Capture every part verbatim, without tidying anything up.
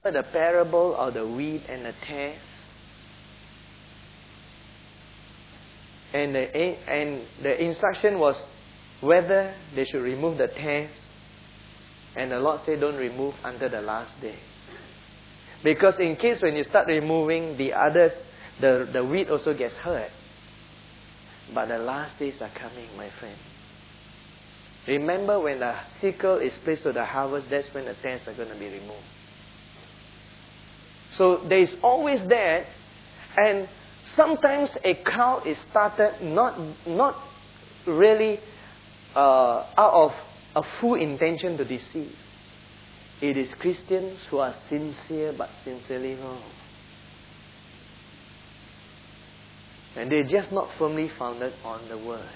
the parable of the wheat and the tares? And the, and the instruction was whether they should remove the tares. And the Lord said, don't remove until the last day. Because in case when you start removing the others, the, the wheat also gets hurt. But the last days are coming, my friends. Remember, when the sickle is placed to the harvest, that's when the tares are going to be removed. So there is always that. And sometimes a crowd is started not, not really uh, out of a full intention to deceive. It is Christians who are sincere but sincerely wrong. And they're just not firmly founded on the Word.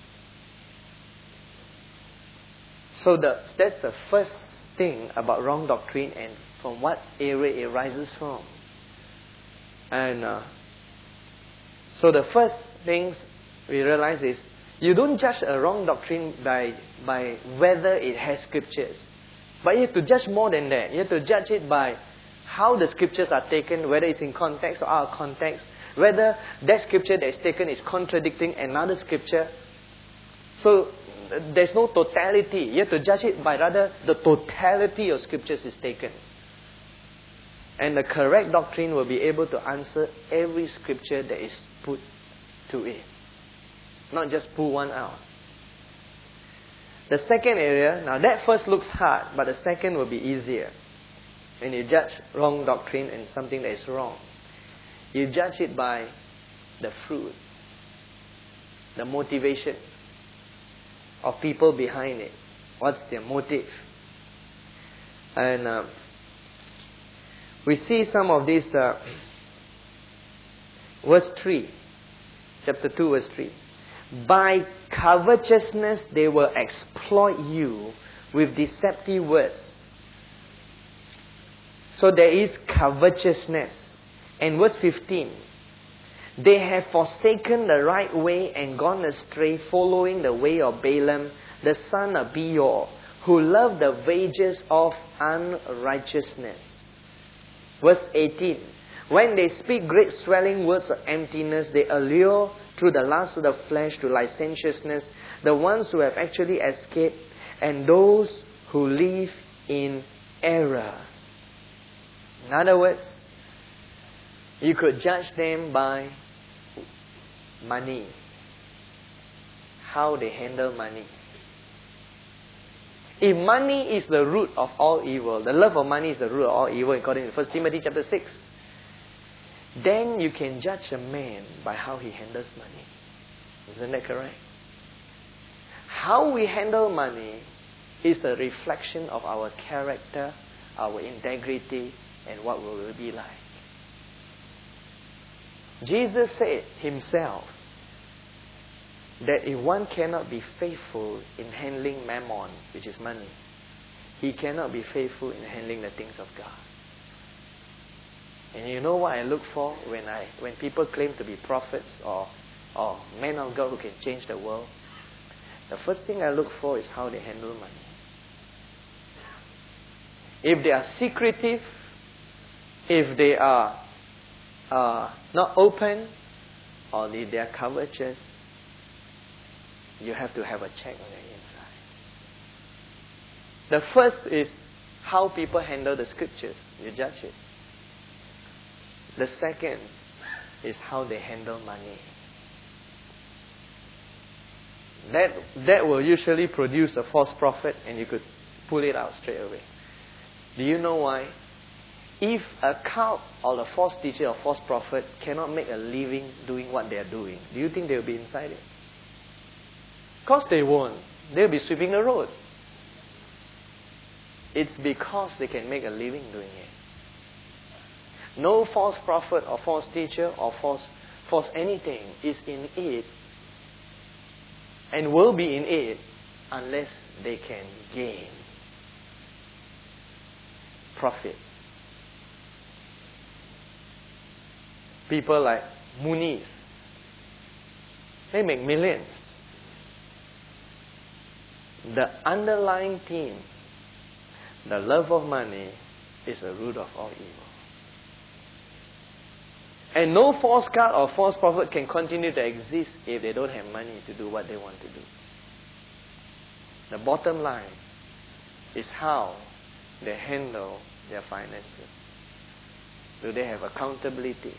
So the, that's the first thing about wrong doctrine and from what area it arises from. And uh, so the first things we realize is you don't judge a wrong doctrine by, by whether it has scriptures. But you have to judge more than that. You have to judge it by how the scriptures are taken, whether it's in context or out of context, whether that scripture that is taken is contradicting another scripture. So there's no totality. You have to judge it by rather the totality of scriptures is taken. And the correct doctrine will be able to answer every scripture that is put to it. Not just pull one out. The second area, now that first looks hard, but the second will be easier. When you judge wrong doctrine and something that is wrong, you judge it by the fruit, the motivation of people behind it. What's their motive? And uh, we see some of these. Uh, verse three, chapter two, verse three. By covetousness they will exploit you with deceptive words. So there is covetousness. And verse fifteen. They have forsaken the right way and gone astray, following the way of Balaam, the son of Beor, who loved the wages of unrighteousness. Verse eighteen. When they speak great swelling words of emptiness, they allure through the lust of the flesh to licentiousness the ones who have actually escaped and those who live in error. In other words, you could judge them by money, how they handle money. If money is the root of all evil, the love of money is the root of all evil, according to First Timothy chapter six, then you can judge a man by how he handles money. Isn't that correct? How we handle money is a reflection of our character, our integrity, and what we will be like. Jesus said himself that if one cannot be faithful in handling mammon, which is money, he cannot be faithful in handling the things of God. And you know what I look for when I when people claim to be prophets or or men of God who can change the world? The first thing I look for is how they handle money. If they are secretive, if they are uh, not open, or if they are covetous, you have to have a check on the inside. The first is how people handle the scriptures. You judge it. The second is how they handle money. That, that will usually produce a false prophet, and you could pull it out straight away. Do you know why? If a cult or a false teacher or false prophet cannot make a living doing what they are doing, do you think they will be inside it? Of course they won't. They'll be sweeping the road. It's because they can make a living doing it. No false prophet or false teacher or false, false anything is in it and will be in it unless they can gain profit. People like Muniz, they make millions. The underlying theme, the love of money, is the root of all evil. And no false God or false prophet can continue to exist if they don't have money to do what they want to do. The bottom line is how they handle their finances. Do they have accountability?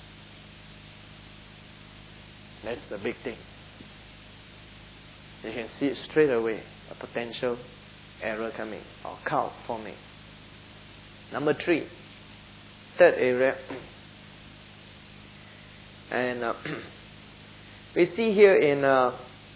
That's the big thing. You can see it straight away, a potential error coming or cult forming. Number three, third area. And uh, we see here in uh,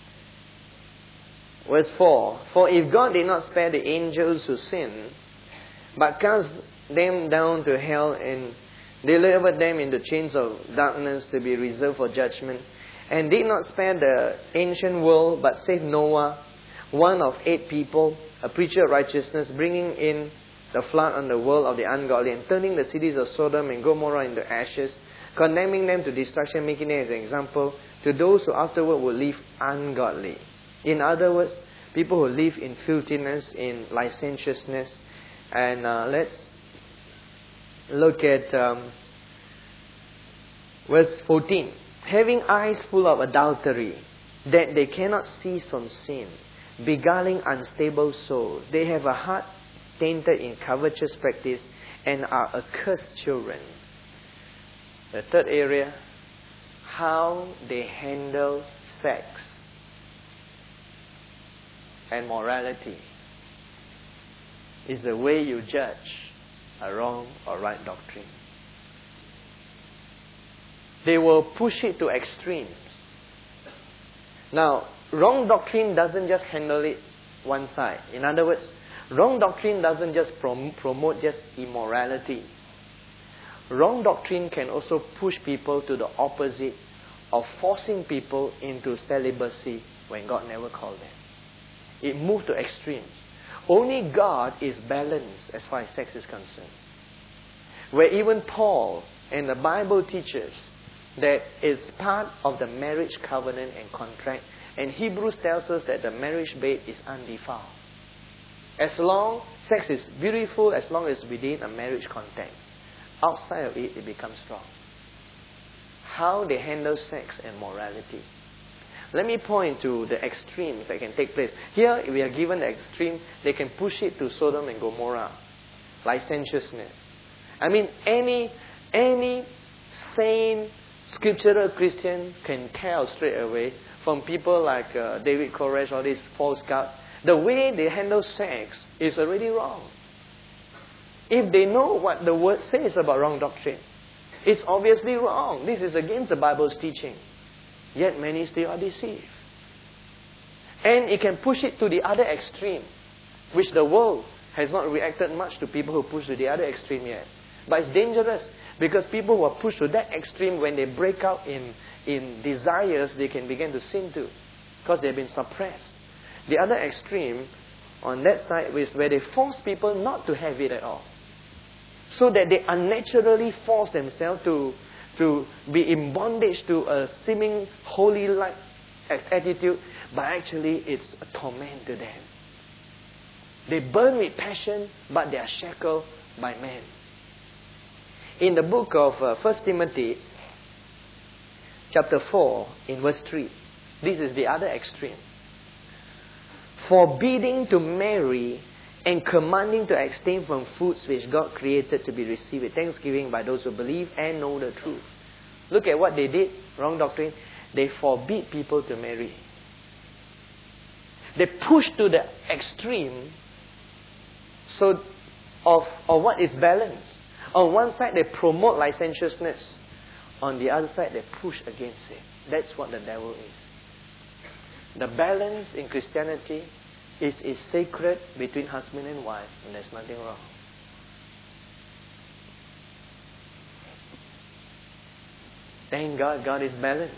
verse four, for if God did not spare the angels who sinned, but cast them down to hell and delivered them into chains of darkness to be reserved for judgment, and did not spare the ancient world, but saved Noah, one of eight people, a preacher of righteousness, bringing in the flood on the world of the ungodly, and turning the cities of Sodom and Gomorrah into ashes, condemning them to destruction, making them as an example to those who afterward will live ungodly. In other words, people who live in filthiness, in licentiousness. And uh, let's look at um, verse fourteen. Having eyes full of adultery, that they cannot cease from sin, beguiling unstable souls. They have a heart tainted in covetous practice and are accursed children. The third area, how they handle sex and morality is the way you judge a wrong or right doctrine. They will push it to extremes. Now, wrong doctrine doesn't just handle it one side. In other words, wrong doctrine doesn't just prom- promote just immorality. Wrong doctrine can also push people to the opposite of forcing people into celibacy when God never called them. It moved to extremes. Only God is balanced as far as sex is concerned. Where even Paul and the Bible teaches that it's part of the marriage covenant and contract. And Hebrews tells us that the marriage bed is undefiled. As long, sex is beautiful as long as within a marriage context. Outside of it, it becomes wrong. How they handle sex and morality. Let me point to the extremes that can take place. Here, we are given the extreme. They can push it to Sodom and Gomorrah. Licentiousness. I mean, any, any sane scriptural Christian can tell straight away from people like uh, David Koresh or these false gods, the way they handle sex is already wrong. If they know what the word says about wrong doctrine, it's obviously wrong. This is against the Bible's teaching. Yet many still are deceived. And it can push it to the other extreme, which the world has not reacted much to people who push to the other extreme yet. But it's dangerous because people who are pushed to that extreme, when they break out in, in desires, they can begin to sin too because they've been suppressed. The other extreme on that side is where they force people not to have it at all. So that they unnaturally force themselves to, to be in bondage to a seeming holy-like attitude, but actually it's a torment to them. They burn with passion, but they are shackled by men. In the book of uh, First Timothy, chapter four, in verse three, this is the other extreme. Forbidding to marry and commanding to abstain from foods which God created to be received with thanksgiving by those who believe and know the truth. Look at what they did, wrong doctrine. They forbid people to marry. They push to the extreme so of, of what is balanced. On one side, they promote licentiousness. On the other side, they push against it. That's what the devil is. The balance in Christianity is, is sacred between husband and wife, and there's nothing wrong. Thank God, God is balanced.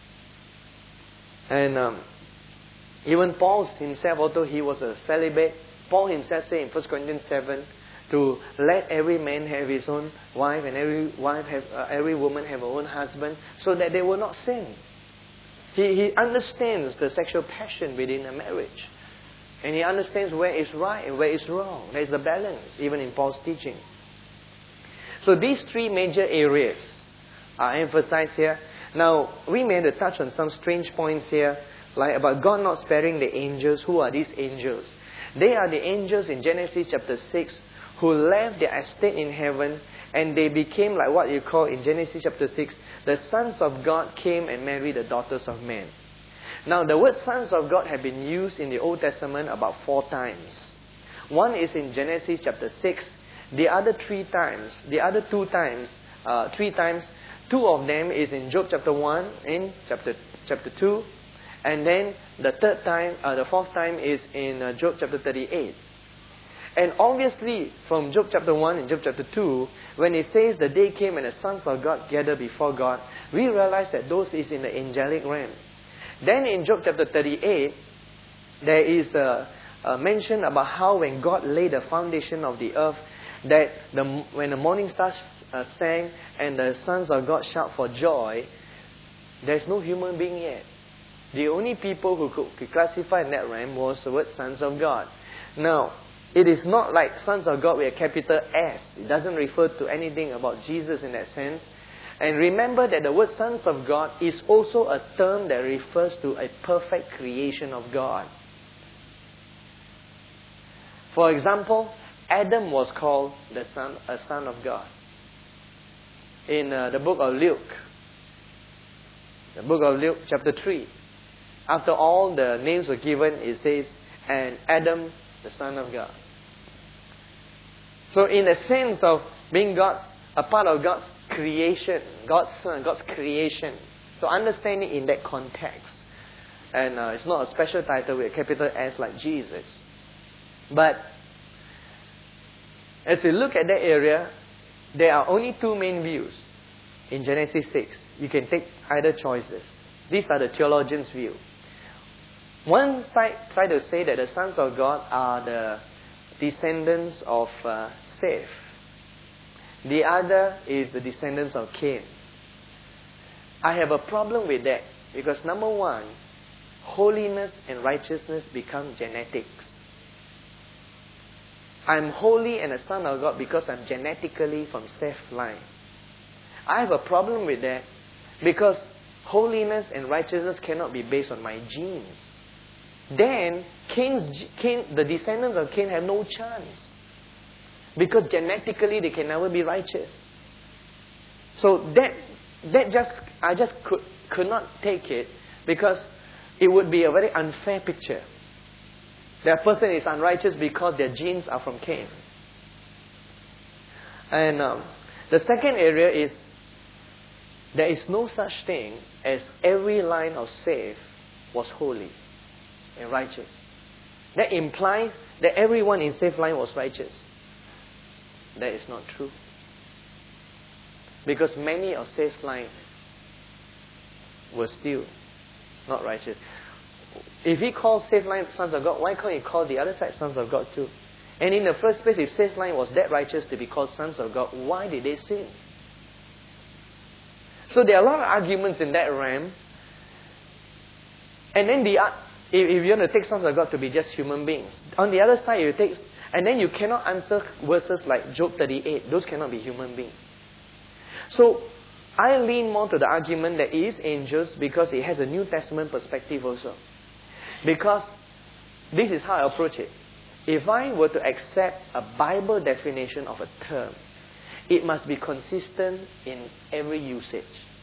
And um, even Paul himself, although he was a celibate, Paul himself said in First Corinthians seven, to let every man have his own wife and every wife have uh, every woman have her own husband, so that they will not sin. He he understands the sexual passion within a marriage. And he understands where is right and where is wrong. There is a balance, even in Paul's teaching. So these three major areas are emphasized here. Now, we may have to touch on some strange points here, like about God not sparing the angels. Who are these angels? They are the angels in Genesis chapter six who left their estate in heaven and they became like what you call in Genesis chapter six, the sons of God came and married the daughters of men. Now, the word sons of God have been used in the Old Testament about four times. One is in Genesis chapter six. The other three times, the other two times, uh, three times, two of them is in Job chapter one, in chapter chapter two. And then the third time, uh, the fourth time is in uh, Job chapter thirty-eight. And obviously, from Job chapter one and Job chapter two, when it says the day came and the sons of God gathered before God, we realize that those is in the angelic realm. Then in Job chapter thirty-eight, there is a, a mention about how when God laid the foundation of the earth, that the, when the morning stars uh, sang and the sons of God shout for joy, there's no human being yet. The only people who could be classified in that realm was the word sons of God. Now, it is not like sons of God with a capital S. It doesn't refer to anything about Jesus in that sense. And remember that the word sons of God is also a term that refers to a perfect creation of God. For example, Adam was called the son, a son of God. In uh, the book of Luke, the book of Luke chapter three, after all the names were given, it says, and Adam, the son of God. So in the sense of being God's, a part of God's creation, God's son, God's creation. So understand it in that context. And uh, it's not a special title with a capital S like Jesus. But as you look at that area, there are only two main views in Genesis six. You can take either choices. These are the theologians' view. One side try to say that the sons of God are the descendants of uh, Seth. The other is the descendants of Cain. I have a problem with that because number one, holiness and righteousness become genetics. I'm holy and a son of God because I'm genetically from Seth's line. I have a problem with that because holiness and righteousness cannot be based on my genes. Then Cain's, Cain, the descendants of Cain have no chance because genetically they can never be righteous. So that that just I just could could not take it because it would be a very unfair picture. That person is unrighteous because their genes are from Cain. And um, the second area is there is no such thing as every line of Seth was holy and righteous. That implies that everyone in Seth's line was righteous. That is not true. Because many of Seth's line were still not righteous. If he called Seth's line sons of God, why can't he call the other side sons of God too? And in the first place, if Seth's line was that righteous to be called sons of God, why did they sin? So there are a lot of arguments in that realm. And then the if, if you want to take sons of God to be just human beings, on the other side you take, and then you cannot answer verses like Job thirty-eight. Those cannot be human beings. So I lean more to the argument that it is angels because it has a New Testament perspective also. Because this is how I approach it. If I were to accept a Bible definition of a term, it must be consistent in every usage.